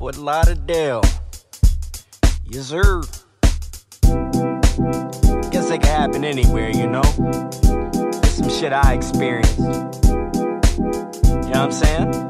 Fort Lauderdale. Yes, sir. Guess it could happen anywhere, you know? It's some shit I experienced. You know what I'm saying?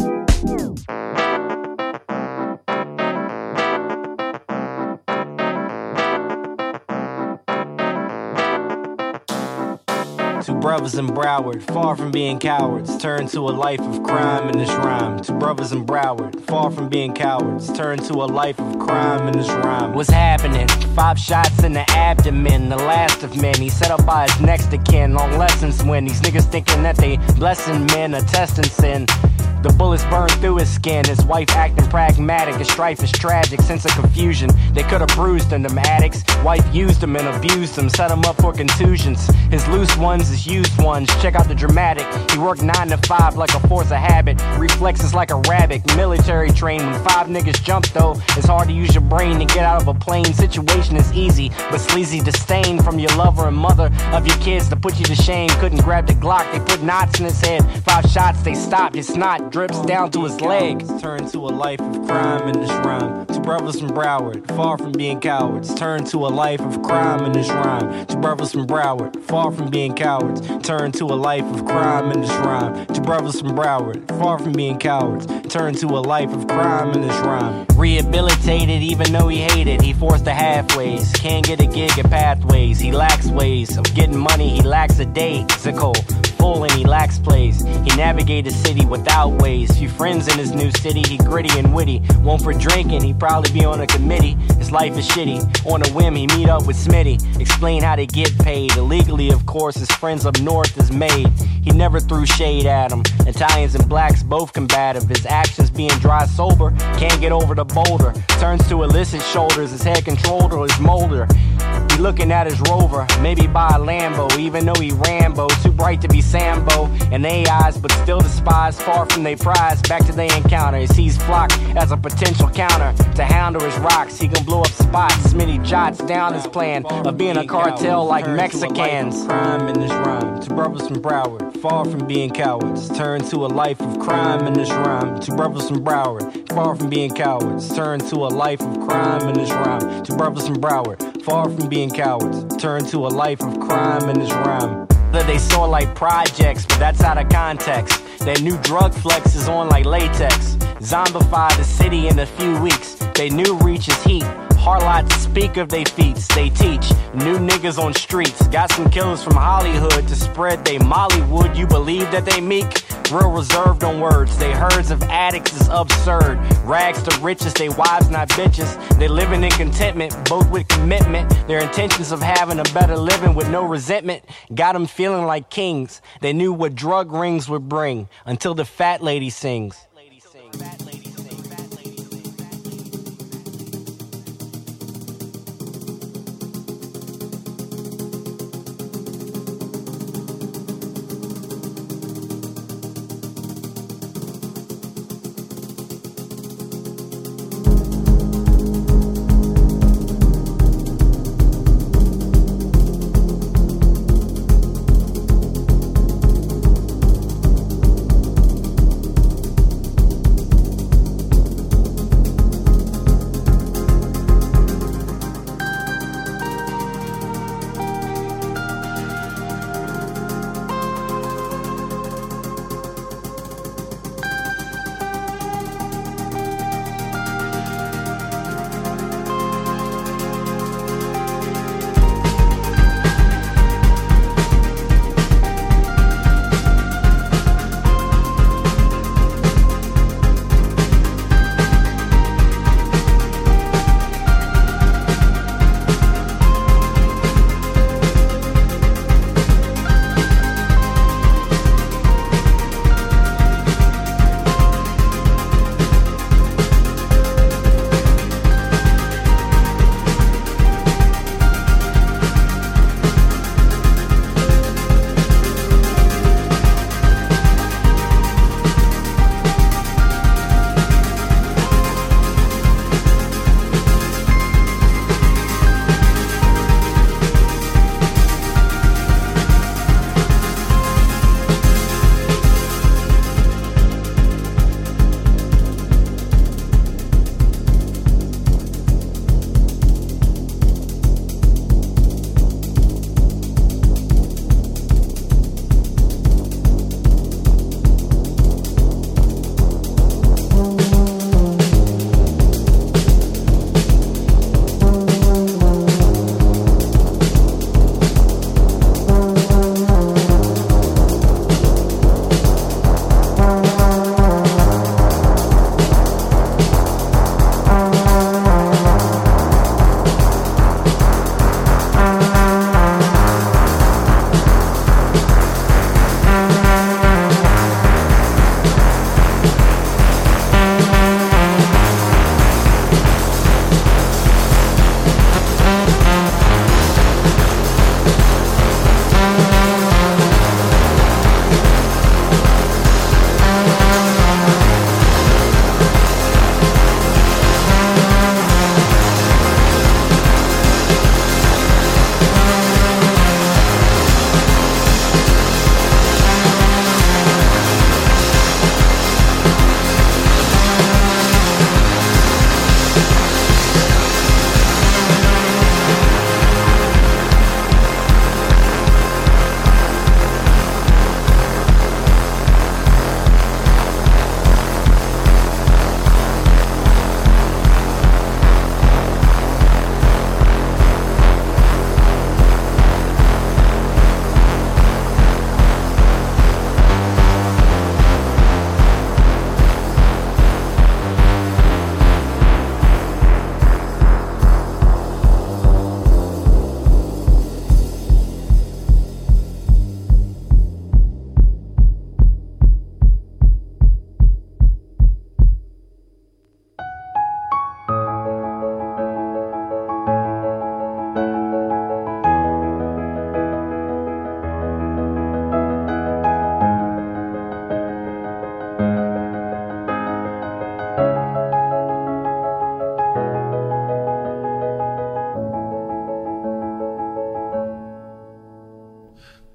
Two brothers in Broward, far from being cowards, turn to a life of crime in this rhyme. Two brothers in Broward, far from being cowards, turn to a life of crime in this rhyme. What's happening? 5 shots in the abdomen, the last of men. He's set up by his next of kin. Long lessons when these niggas thinking that they blessing men, a testing sin. The bullets burned through his skin. His wife acting pragmatic. His strife is tragic. Sense of confusion. They could have bruised him, them addicts. Wife used him and abused him. Set him up for contusions. His loose ones, his used ones. Check out the dramatic. He worked 9 to 5 like a force of habit. Reflexes like a rabbit. Military trained. When 5 niggas jump though, it's hard to use your brain to get out of a plain situation. Is easy, but sleazy disdain from your lover and mother of your kids to put you to shame. Couldn't grab the Glock. They put knots in his head. 5 shots, they stopped. His snot drips down to his legs. Turn to a life of crime in this rhyme. Two brothers from Broward, far from being cowards, turn to a life of crime in this rhyme. Two brothers from Broward, far from being cowards, turn to a life of crime in this rhyme. Two brothers from Broward, far from being cowards, turn to a life of crime in this rhyme. Rehabilitated even though he hated, he forced the halfways. Can't get a gig at Pathways, he lacks ways of getting money, he lacks a day. Zico, full and he lacks plays. He navigated city without ways. Few friends in his new city, he gritty and witty. One for drinking, he probably be on a committee. His life is shitty. On a whim, he meet up with Smitty. Explain how they get paid. Illegally, of course, his friends up north is made. He never threw shade at him. Italians and blacks both combative. His actions being dry sober, can't get over the boulder. Turns to illicit shoulders, his head controlled or his molder. He looking at his Rover, maybe buy a Lambo, even though he Rambo, too bright to be Sambo. And they eyes, but still despised, far from they prize. Back to they encounter, he sees Flock as a potential counter to handle his rocks. He can blow up spots. Smitty jots down his plan of being a cartel like Mexicans. Crime in this rhyme. Two brothers from Broward, far from being cowards, turn to a life of crime in this rhyme. Two brothers from Broward, far from being cowards, turn to a life of crime in this rhyme. Two brothers from Broward, far from being cowards, turn to a life of crime in this rhyme. They saw like projects, but that's out of context. Their new drug flex is on like latex. Zombify the city in a few weeks. They new reaches heat. Harlots speak of they feats. They teach new niggas on streets. Got some killers from Hollywood to spread they Mollywood. You believe that they meek? Real reserved on words. They herds of addicts is absurd. Rags to riches, they wives not bitches. They living in contentment, both with commitment. Their intentions of having a better living with no resentment got them feeling like kings. They knew what drug rings would bring until the fat lady sings.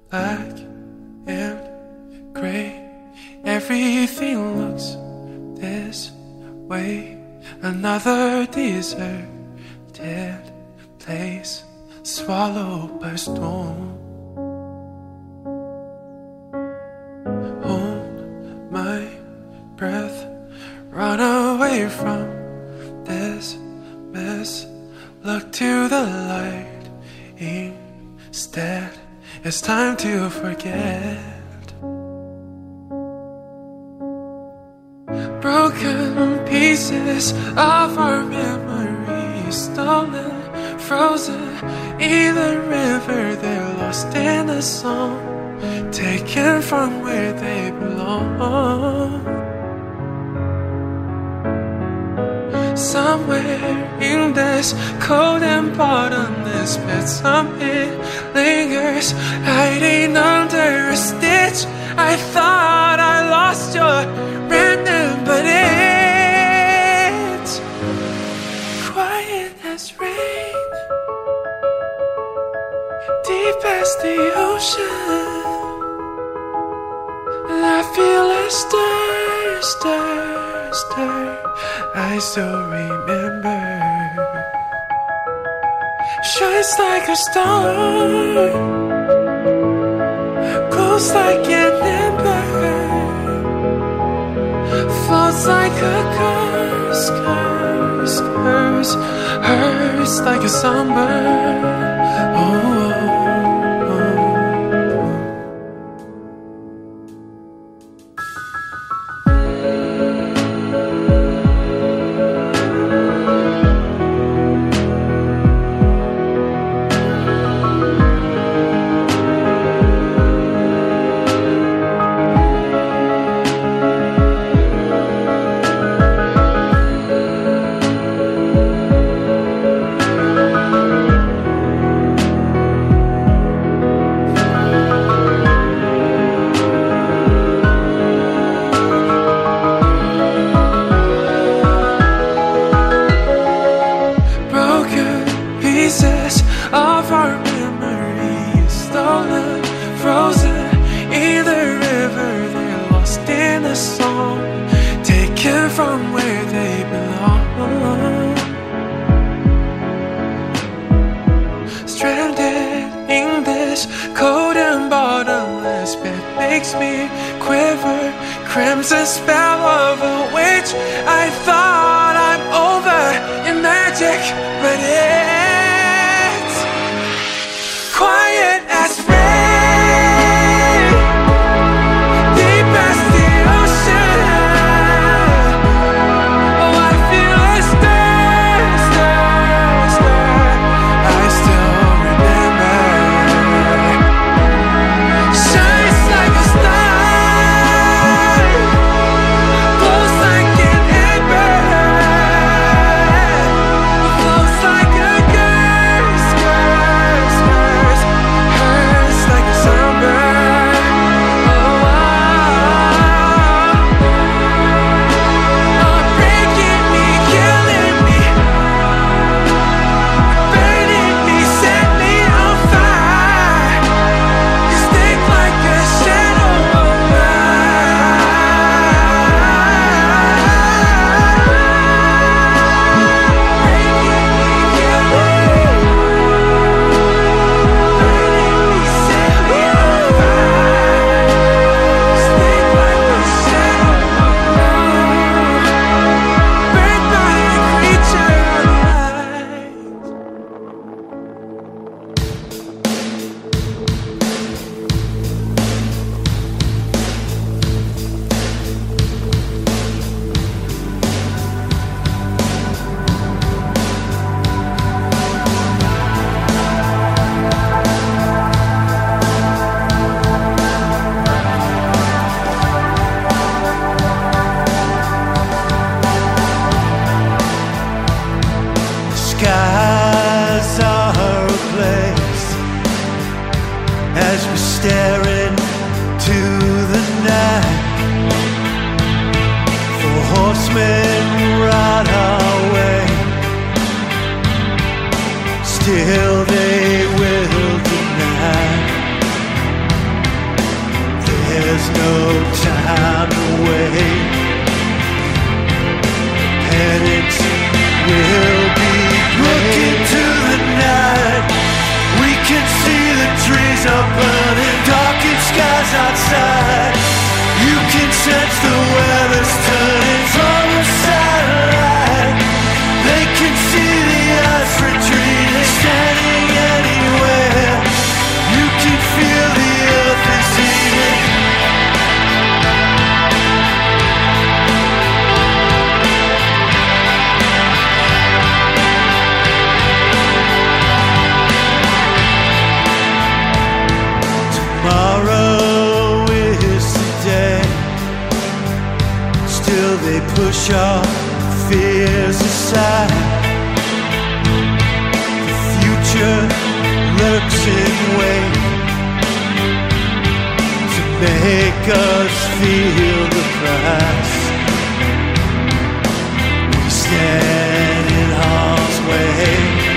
black and gray. Everything looks this way. Another deserted place, swallowed by storm. Hold my breath, run away from this mess. Look to the light instead. It's time to forget. Broken pieces of our memories, stolen, frozen in the river. They're lost in the song, taken from where they belong. Somewhere in this cold and bottomless pit, something lingers, hiding under a stitch. I thought I lost your random, but it's quiet as rain, deep as the ocean. And I feel a stir, stir, stir. I still remember. Shines like a star, glows like an ember, floats like a curse, curse, curse, hurts like a sunburn. Oh. Of our memories, stolen, frozen in the river. They're lost in a song, taken from where they belong. Stranded in this cold and bottomless pit, makes me quiver. Crimson spell of a witch. I thought I'm over in magic, but it's quiet as rain, deep as the ocean. Oh, I feel a stir, stir, stir. I still remember. Shines like a star, glows like an ember, flows like a curse, curse, curse, hurts like a sunburn. Oh, breaking me, killing me, burning me, set me on fire. You stick like a shadow of breaking me, killing me, burning me, set me on fire. You stick like a shadow of burnt by a creature of light. Skies are a place as we stare into the night. For horsemen ride our way, still they will deny. time to wait. Penance will be look into the night. We can see the trees are burning, darkened skies outside. You can sense the weather's turning from a satellite. They can see the earth retreating, standing anywhere. You can feel the earth is heating. Tomorrow is today. Still they push our fears aside. The future lurks in wait to make us feel the price. We stand in harm's way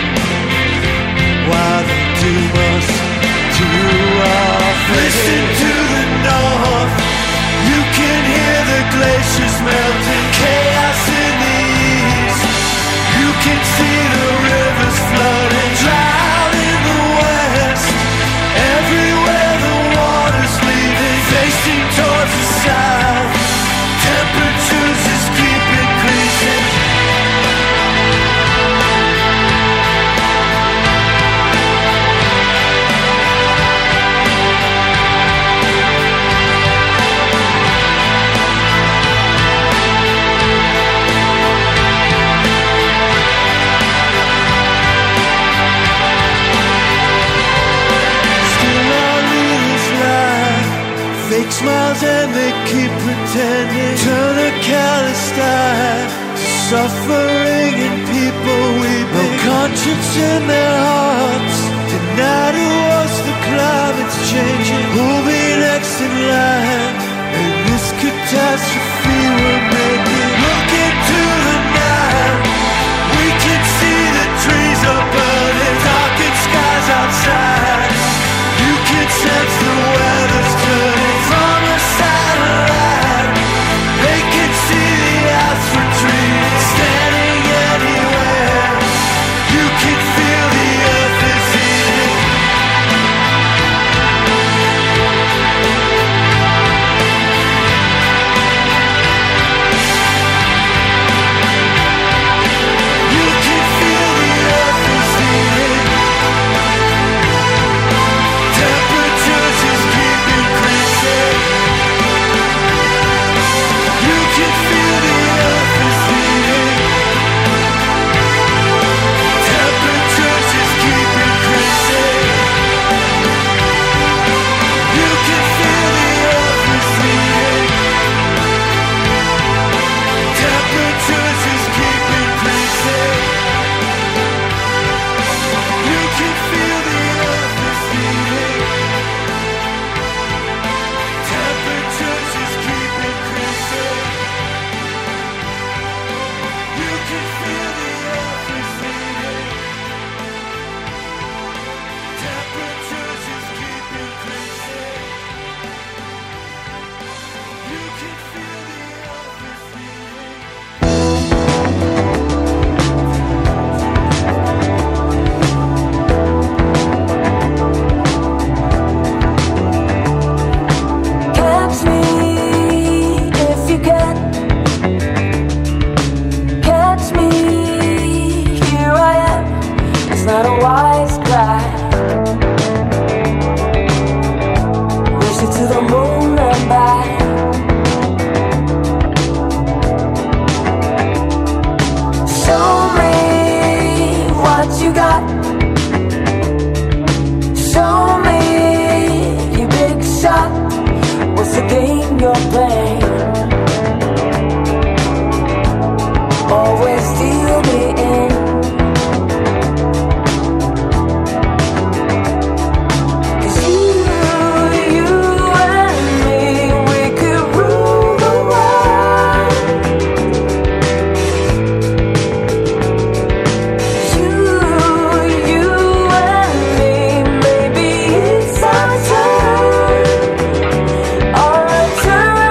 while they doom us to our fate. Listen to the north. You can hear the glaciers melting, chaos in the east. You can see the rivers flooding, drought in the west. Everywhere the water's leaving, facing towards the south. Temperatures just keep increasing. Fake smiles and they keep pretending. Turn a callous eye to suffering and people weeping. No conscience in their hearts. Deny to us the climate's changing. Who'll be next in line in this catastrophe we're making? Look into the night. We can see the trees are burning, darkened skies outside. You can sense the weather's turning from a satellite. They can see the earth retreating, standing anywhere. You can feel the earth is heating. You can feel the earth is heating. Temperatures just keep increasing. You can feel the earth is heating. Temperatures just keep increasing. You can feel the earth is heating. Temperatures just keep increasing. You can feel the earth is heating. Temperatures just keep increasing. You can feel the earth is heating. Temperatures just keep increasing. You can feel the earth is heating. Catch me if you can. Catch me, here I am. It's not a wise cry. Wish it to the moon and back. Show me what you got. Show me your big shot. What's the game you're playing? Always steal me in. 'Cause you and me, we could rule the world. You and me, maybe it's our turn. Our turn.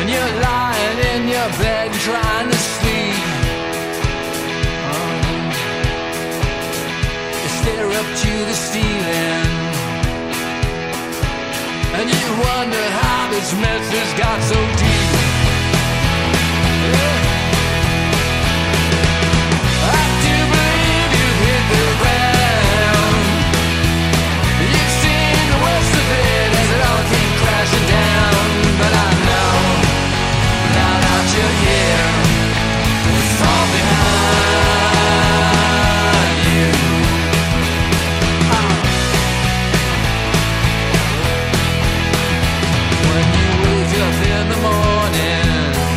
and you're lying in your bed trying to sleep. You stare up to the ceiling, and you wonder how this mess has got so deep. Yeah. I do believe you hit the ground. You've seen the worst of it as it all came crashing down. But I know, now that you're here, it's all behind you. When you wake up in the morning,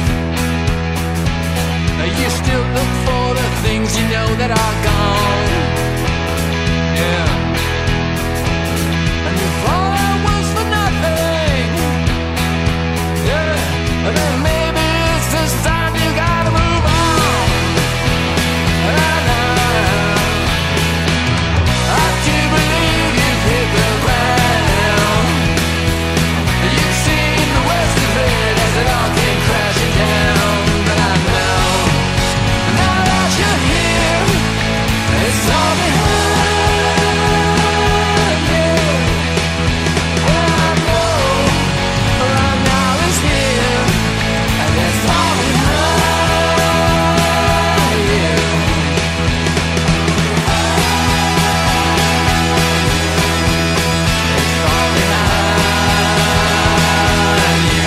you still look for the things you know that are gone. Yeah. And you thought it was for nothing. Yeah. And then maybe it's this time you gotta move on. I do believe you've hit the ground. You've seen the worst of it as it all came crashing down. But I know, now that you're here, it's all behind you. And I know, right now it's here, and it's all behind you. It's all behind you.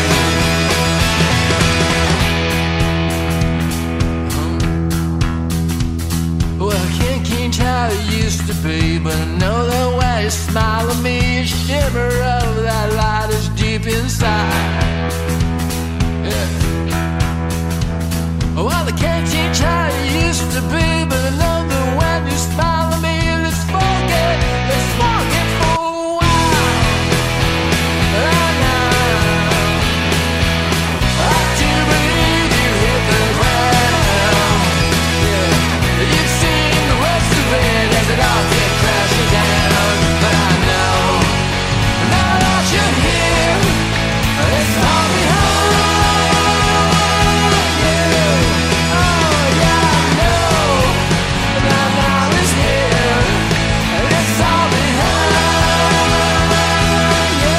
Well, I can't change how it used to be, but I know the way you smile at me, a shimmer of that light is deep inside. Yeah. Well, I can't change how it used to be, but I know that when you smile at me, let's forget for a while. I do believe you hit the ground. Yeah. You've seen the worst of it as it all came crashing down. But I know, now that you're here, it's all behind you. Oh yeah, I know, now it's here, and it's all behind you.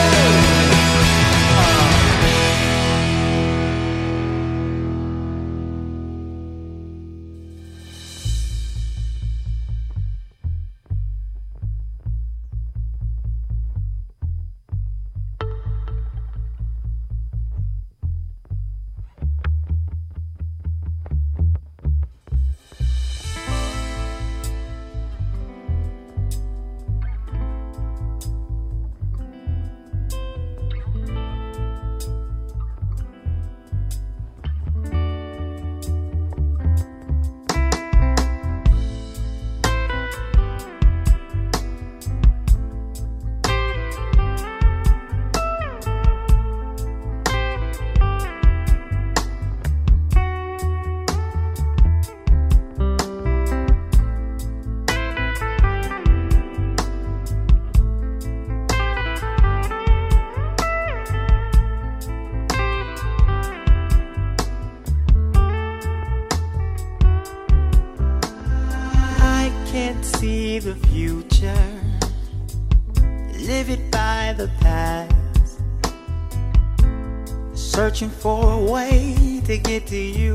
I can't see the future, live it by the past, searching for a way to get to you.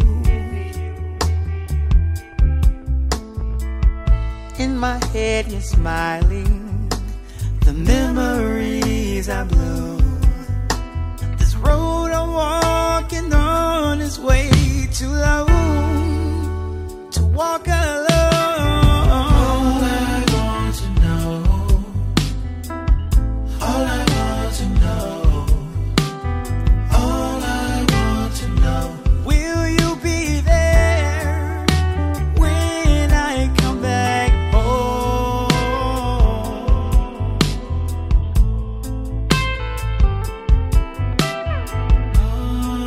In my head you're smiling, the memories are blue. This road I'm walking on is way too long to walk alone. All I want to know, all I want to know, all I want to know, will you be there when I come back home? Oh.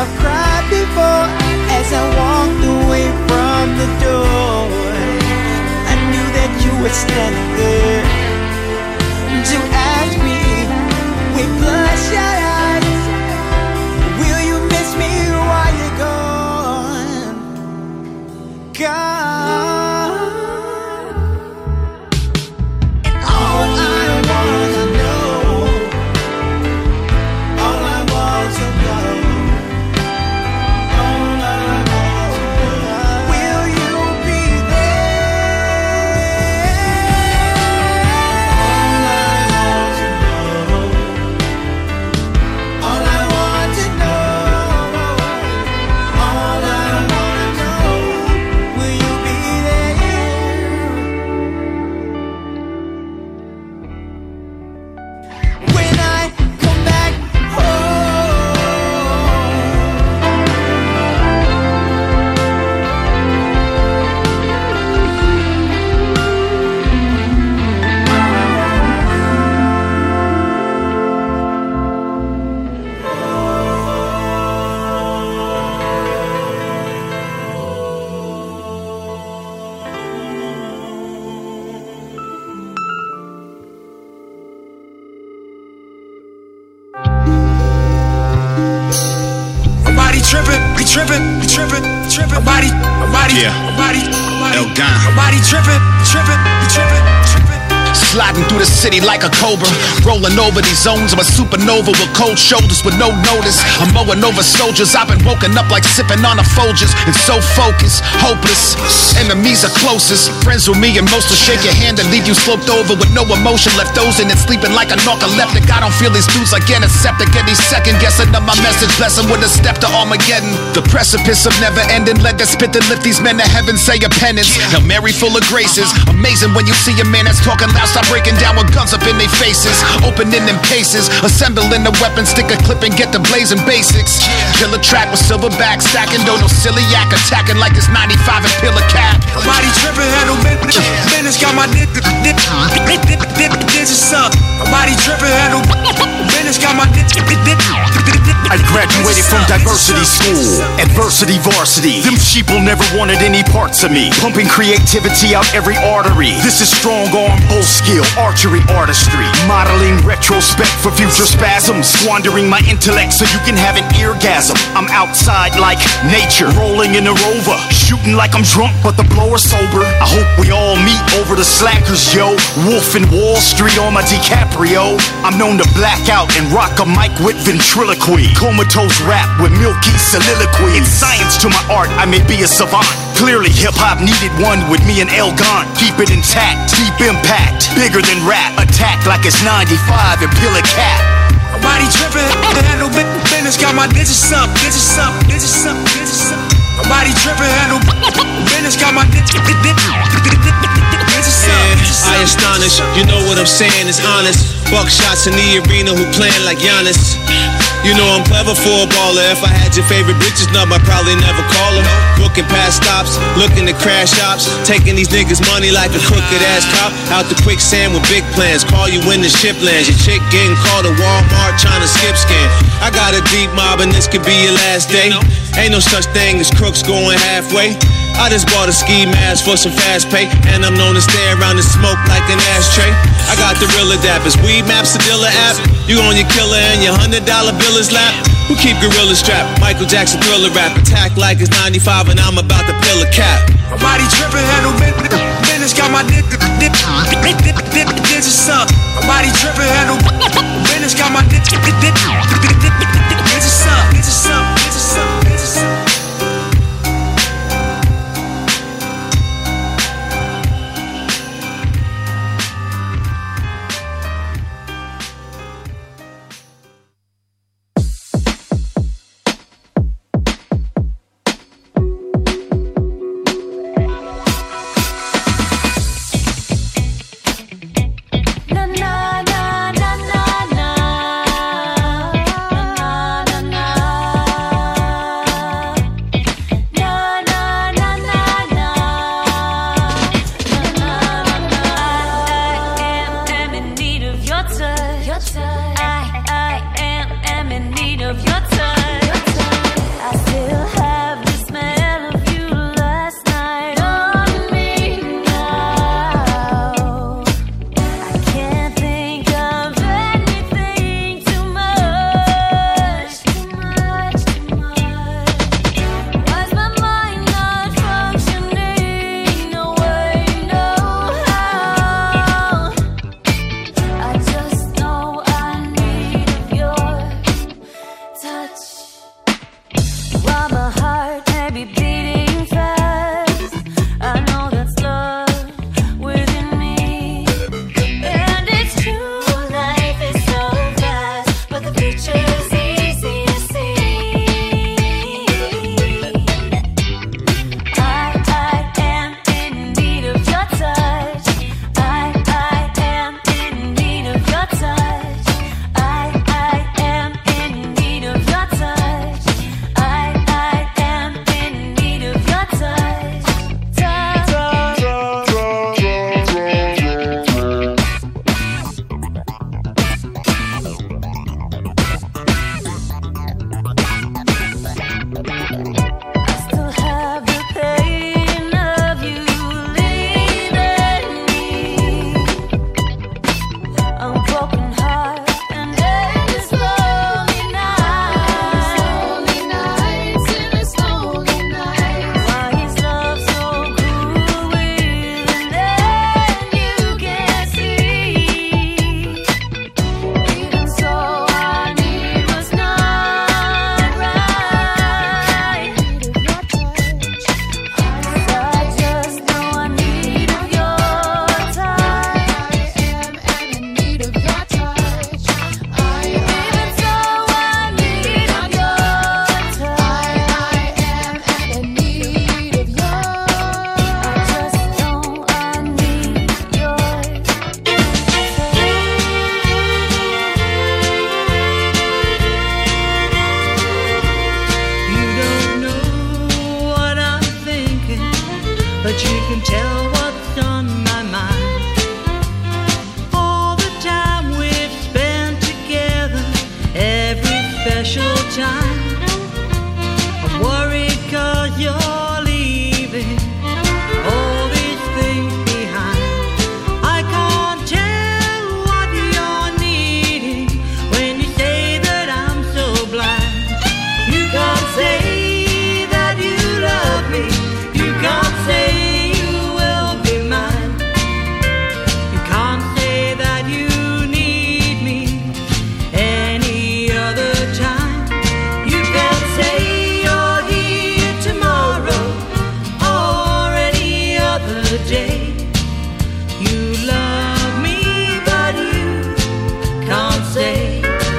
I've cried before as I walked away from the door. I knew that you were standing there to ask me with bloodshot eyes, will you miss me while you're gone? Gone. And all I wanna know, all I want to know, all I want to know, will you be there? All I want to know, all I want to know, will you be there? When I come back home. My body tripping, we tripping, we tripping, we tripping. My body, Yeah. my body, El Don. my body tripping, tripping, we tripping, tripping. Sliding through the city like a cobra, rolling over these zones. I'm a supernova with cold shoulders with no notice. I'm mowing over soldiers. I've been woken up like sipping on a Folgers and so focused, hopeless. Enemies are closest. Friends with me and most will shake your hand and leave you sloped over with no emotion left. Those in it sleeping like a narcoleptic. I don't feel these dudes like antiseptic. Any second guessing of my message, blessing with a step to Armageddon. The precipice of never ending. Let that spit and lift these men to heaven. Say a penance. Now Mary full of graces. Amazing when you see a man that's talking loud. Stop breaking down with guns up in their faces. Opening them paces. Assembling the weapon, stick a clip and get the blazing basics. Kill a track with silverback stacking. Don't no silly yak attacking like it's 95 and peel a cap. My body tripping, handle business, got my digits up. My body tripping, handle business, got my I graduated from diversity school, adversity varsity. Them sheeple never wanted any parts of me. Pumping creativity out every artery. This is strong arm, bull skill, archery artistry. Modeling retrospect for future spasms. Squandering my intellect so you can have an eargasm. I'm outside like nature, rolling in a rover. Shooting like I'm drunk, but the blower's sober. I hope we all meet over the slackers, yo. Wolf in Wall Street on my DiCaprio. I'm known to black out and rock a mic with ventriloquy. Comatose rap with milky soliloquy. In science to my art, I may be a savant. Clearly hip-hop needed one with me and El Gant. Keep it intact, deep impact. Bigger than rap, attack like it's 95 and peel a cat. My body tripping, handle business, got my digits up, digits up, digits up, digits up. My body tripping, handle business, got my digits up, digits up. I astonish, you know what I'm saying is honest. Buckshots in the arena who playing like Giannis. You know I'm clever for a baller. If I had your favorite bitch's number, I'd probably never call her. Booking past stops, looking to crash shops, taking these niggas money like a crooked ass cop. Out the quicksand with big plans, call you when the ship lands. Your chick getting called at Walmart trying to skip scan. I got a deep mob and this could be your last day. Ain't no such thing as crooks going halfway. I just bought a ski mask for some fast pay, and I'm known to stay around the smoke like an ashtray. I got the real dappers, weed maps, the dealer app. You on your killer and your $100 bill is lap. Who keep gorilla strapped? Michael Jackson thriller rap. Attack like it's 95 and I'm about to peel a cap. My body tripping, handle business, got my digits up. My body tripping, handle business, got my digits up, digits up, digits up, digits up. but you can tell what's on my mind. All the time we've spent together, every special time. I'm worried 'cause you're leaving all these things behind. I can't tell what you're needing when you say that I'm so blind. You can't say that you love me. You can't say you will be mine. You can't say that you need me any other time. You can't say you're here tomorrow or any other day. You love me, but you can't say.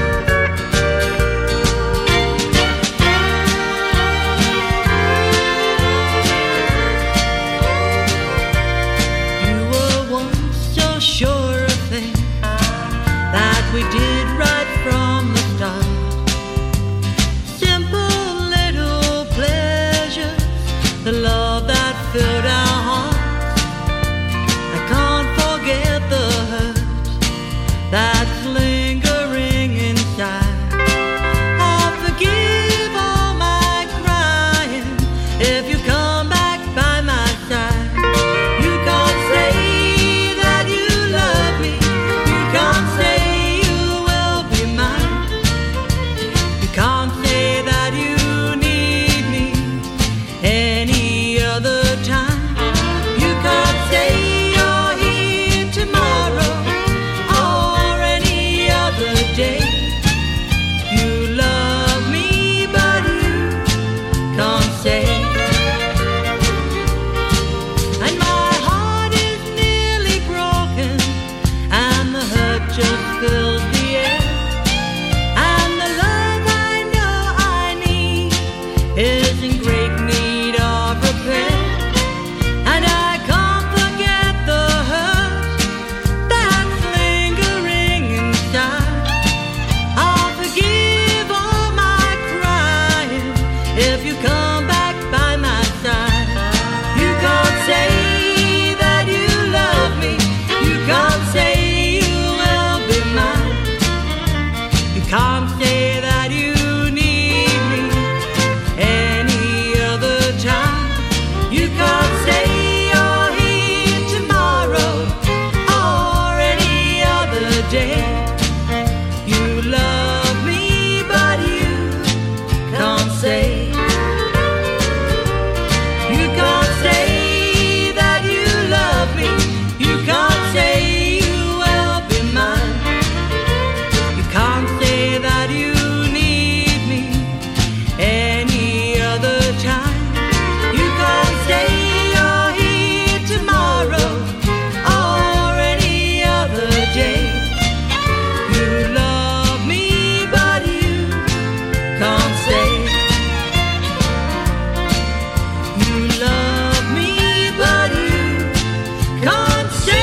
You were once so sure of things that we did right from the start. Simple little pleasures, the love that filled our hearts. I can't forget the hurt that's lingering inside. I'll forgive all my crying if you come back by my side. You can't say that you love me. You can't say you will be mine. You can't say that you need me any other time. You can't say you're here tomorrow or any other day. You love me, but you can't say. And my heart is nearly broken, and the hurt just fills the air. And the love I know I need is in great need of repair. And I can't forget the hurt that's lingering inside. I'll forgive all my crying if you come back by my side. You can't say that you love me. You can't say you will be mine. You can't say that you need me any other time. You can't say you're here tomorrow or any other day. You love me, but you can't say. You can't say that you love me. You can't say you will be mine. You can't say that you need me any other time. You can't say you're here tomorrow or any other day. You love me, but you can't say. You love me, but you can't say.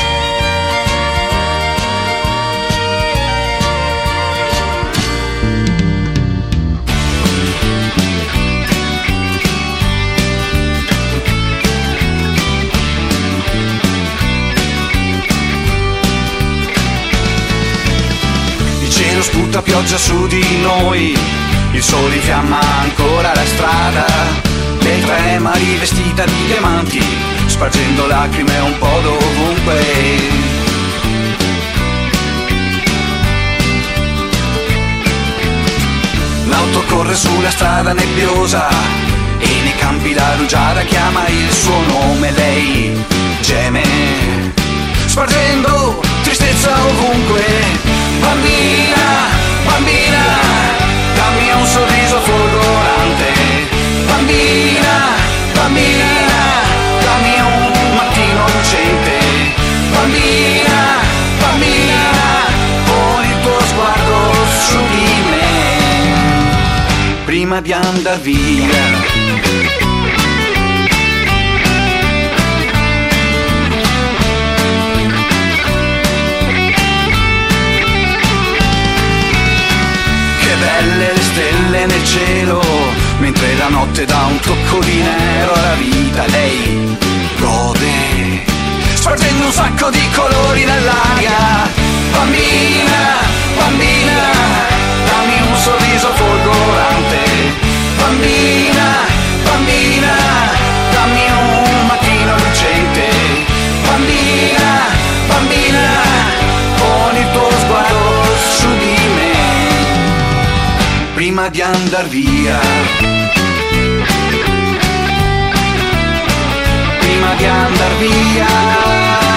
Il cielo sputa pioggia su di noi, il sole infiamma ancora la strada. Lei trema rivestita di diamanti, spargendo lacrime un po' dovunque. L'auto corre sulla strada nebbiosa e nei campi la rugiada chiama il suo nome. Lei geme, spargendo tristezza ovunque. Bambina, bambina, dammi un sorriso folgorante. Bambina, bambina, dammi un mattino lucente. Bambina, bambina, poni il tuo sguardo su di me prima di andar via. Belle le stelle cielo, mentre la notte dà un tocco di nero alla vita. Lei prima di andar via. Prima di andar via.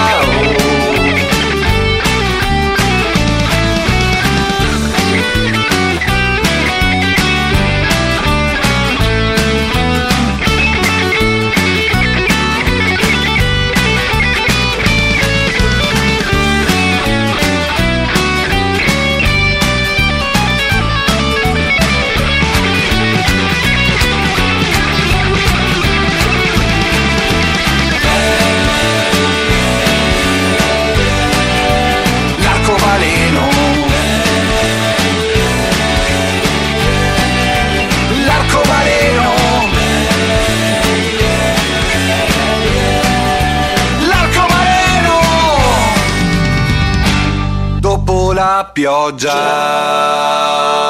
La pioggia.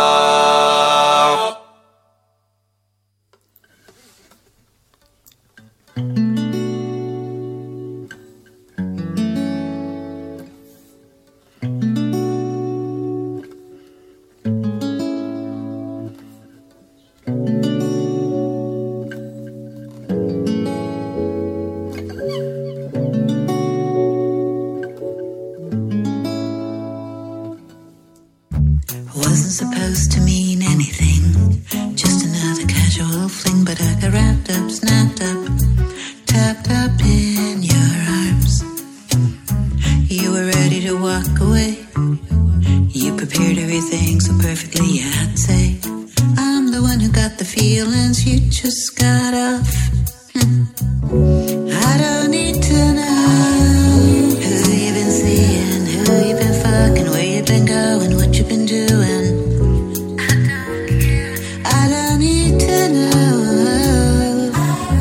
Wasn't supposed to mean anything, just another casual fling, but I got wrapped up, snapped up, tapped up in your arms. You were ready to walk away. You prepared everything so perfectly, I'd say. I'm the one who got the feelings, you just got off. I don't need to know who you've been seeing, who you've been fucking, where you've been going, what you've been doing. I don't need to know.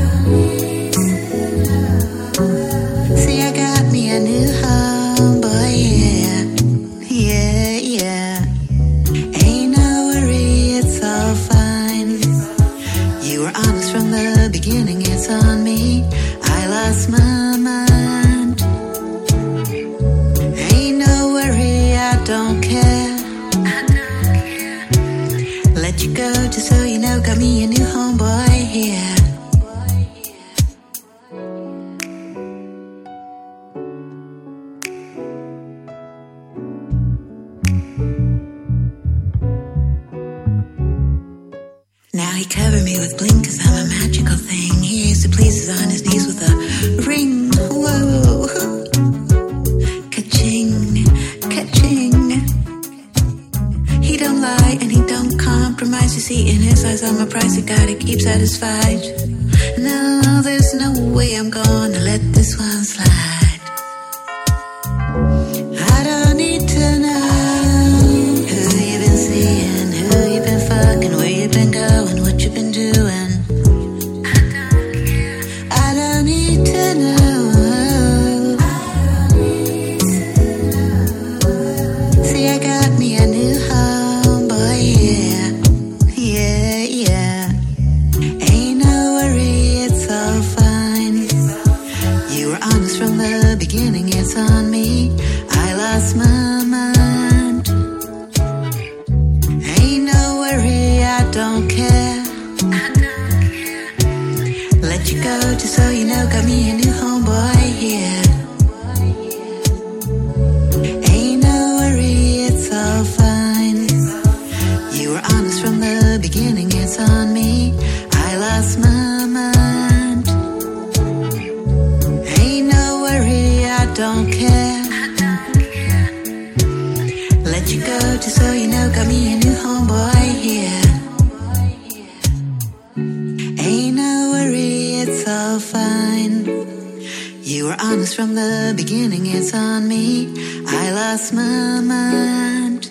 See, I got me a new homeboy, yeah, yeah, yeah. Ain't no worry, it's all fine. You were honest from the beginning, it's on me. I lost my mind. Ain't no worry, I don't care. Let you go just so you know, got me a new homeboy here. Now he covered me with bling cause I'm a magical thing. He used to please us on his knees with a ring. Whoa, ka-ching, ka-ching. He don't lie and he don't compromise. You see in his eyes I'm a price you gotta keep satisfied. No, there's no way I'm gonna let this one slide. I don't need to know who you've been seeing, who you've been fucking, where you've been going, what you've been doing. I don't need to know. See, I got me a new homeboy, yeah, yeah, yeah. Ain't no worry, it's all fine. You were honest from the beginning, it's on me. I lost my mind. Ain't no worry, I don't care. Let you go just so you know, got me a new homeboy here. Ain't no worry, it's all fine. You were honest from the beginning, it's on me. I lost my mind. Ain't no worry, I don't care. Let you go just so you know, got me a new homeboy here. Ain't no worry, it's all fine. You were honest from the beginning, it's on me. I lost my mind.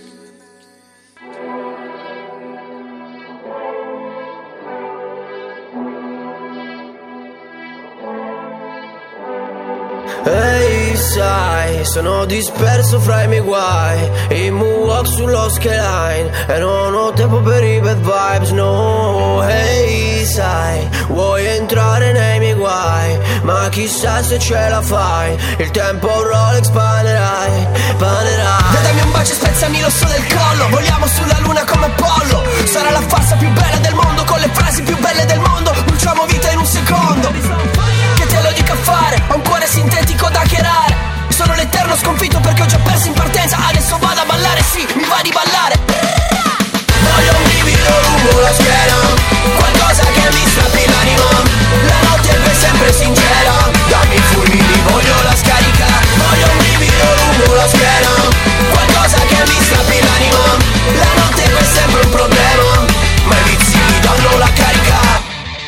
Hey, sai, sono disperso fra i miei guai, i moonwalk sullo skyline, e non ho tempo per i bad vibes, no. Hey, sai, vuoi entrare nei miei guai, ma chissà se ce la fai, il tempo Rolex panerai. Dammi un bacio e spezzami l'osso del collo, voliamo sulla luna come Apollo, sarà la farsa più bella del mondo, con le frasi più belle del mondo, bruciamo vita in un secondo. Che te lo dico a fare, ho un cuore sintetico da chierare, sono l'eterno sconfitto perché ho già perso in partenza, adesso vado a ballare, sì, mi va di ballare. Voglio un brivido lungo la schiena, qualcosa che mi strappi l'anima, la notte è per sempre sincera, dammi fulmini, voglio la scarica. Voglio un brivido lungo la schiena, qualcosa che mi strappi l'anima, la notte è per sempre un problema, ma i vizi mi danno la carica.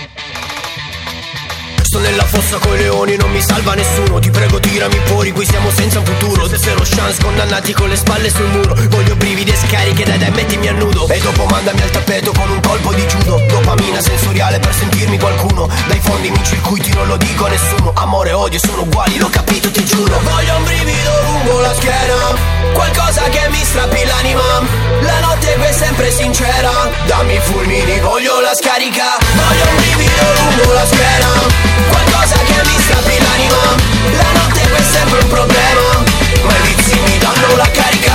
Sto nella fossa coi leoni, non mi salva nessuno, ti prego tirami fuori, qui siamo senza un futuro, zero chance, condannati con le spalle sul muro. Voglio brividi e scariche, dai mettimi a nudo, e dopo mandami al tappeto con un colpo di judo. Dopamina sensoriale per sentirmi qualcuno, dai fondi in circuiti non lo dico a nessuno, amore e odio sono uguali, l'ho capito ti giuro. Voglio un brivido lungo la schiena, qualcosa che mi strappi l'anima, la notte è sempre sincera, dammi fulmini, voglio la scarica. Voglio un brivido lungo la schiena, qualcosa che mi strappi l'anima, la notte è per sempre un problema, ma i vizi mi danno la carica.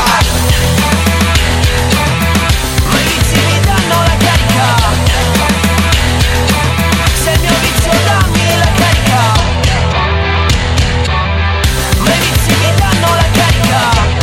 Ma i vizi mi danno la carica, se il mio vizio dammi la carica, ma i vizi mi danno la carica,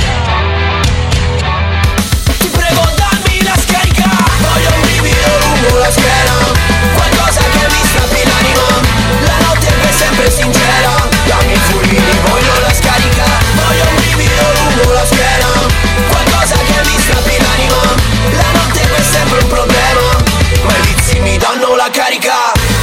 ti prego dammi la scarica. Voglio un brivido lungo la schiena, qualcosa che mi strappi l'anima, la notte è per sempre sincera, dammi fulmini, voglio la scarica. Voglio un brivido lungo la schiena, qualcosa che mi strappi l'anima, la notte è per sempre un problema, ma i vizi mi danno la carica.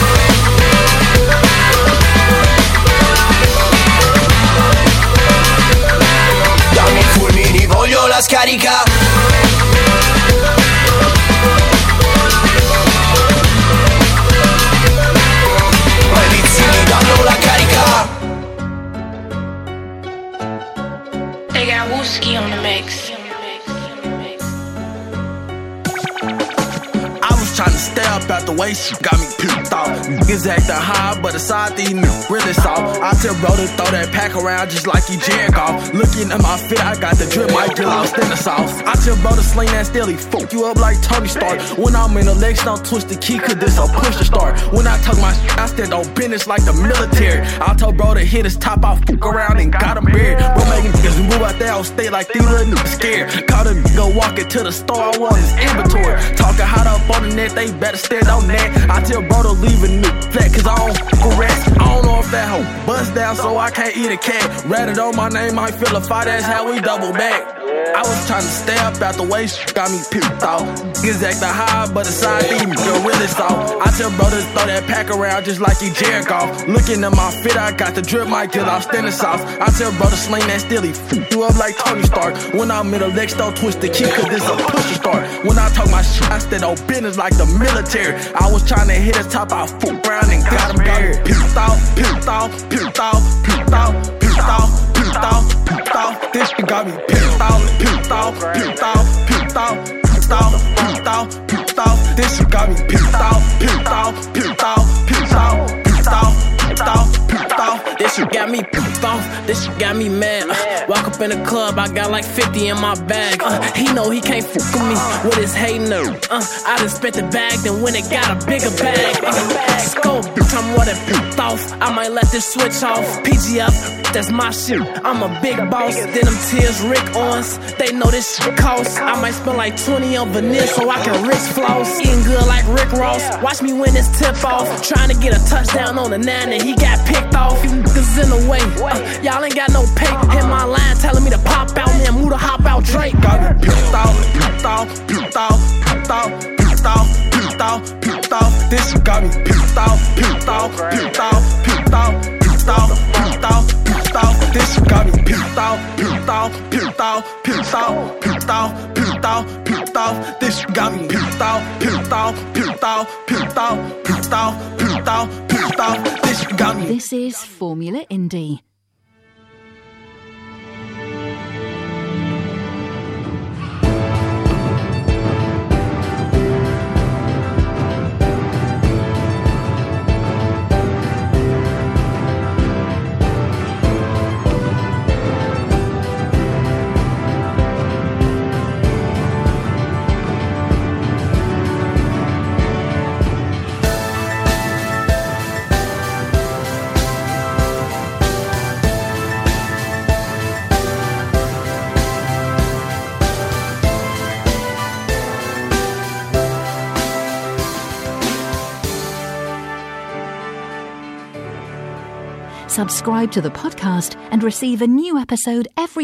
Dammi fulmini, voglio la scarica. Danno la carica. They got Wooski on the mix. Trying to stay up out the way, she got me puked off. Niggas acting high, but aside these niggas really soft. I tell bro to throw that pack around just like he Jericho. Looking at my fit, I got the drip, might get lost in the sauce. I tell bro to sling that still, he fuck you up like Tony Stark. When I'm in the legs, don't twist the key, cause this a push to start. When I talk my shit, I stand on business like the military. I told bro to hit his top off, fuck around and got him buried. Bro making niggas move out there, I'll stay like these little niggas scared. Caught a nigga walking to the store, I want his inventory. Talking hot up on the net, they better stand on that. I tell bro to leave a nigga flat, cause I don't fuck rest. I don't know if that hoe bust down, so I can't eat a cat. Ratted on my name, might feel a fight, that's how we double back. I was trying to stay up out the way, got me puked off. Niggas acting high, but aside these niggas really soft. I tell brothers throw that pack around just like he Jericho. Looking at my fit, I got the drip, might get lost in the sauce. I tell brothers sling that still, he fuck you up like Tony Stark. When I'm in the legs, don't twist the key, cause this a push to start. When I talk my shit, I stand on business like the military. I was trying to hit his top, I fuck around and got him buried. Puked off, puked off, puked off, puked off, puked off, puked off, puked off. This shit got me puked off, puked off, puked off, puked off, puked off, puked off, puked off. This shit got me puked off, puked off, puked off, puked off, puked off, puked off, puked off. This shit got me puked off. This shit got me mad. Walk up in the club, I got like 50 in my bag. He know he can't fuck with me with his hating up. I done spent the bag, then when it got a bigger bag. Scope, bitch, I'm what it puked off. I might let this switch off. PGF, that's my shit. I'm a big boss. Then them tears, Rick Owens, they know this shit costs. I might spend like 20 on veneer so I can rich floss. Eating good like Rick Ross. Watch me win this tip off. Trying to get a touchdown on the 9 and he got picked off. You niggas in the way. Y'all ain't got no pay. Hit my line telling me to pop out. Man, move to hop out Drake. Got me puked off, puked off, puked off, puked off, puked off, puked off, puked off. This shit got me puked off, puked off, puked off, puked off, puked off, puked off, puked off. This shit got me puked off, puked off, puked off, puked off, puked off, puked off, puked off. This shit got me puked off, puked off, puked off, puked off, puked off, puked off, puked off. This shit got me. This is Formula Indie. Subscribe to the podcast and receive a new episode every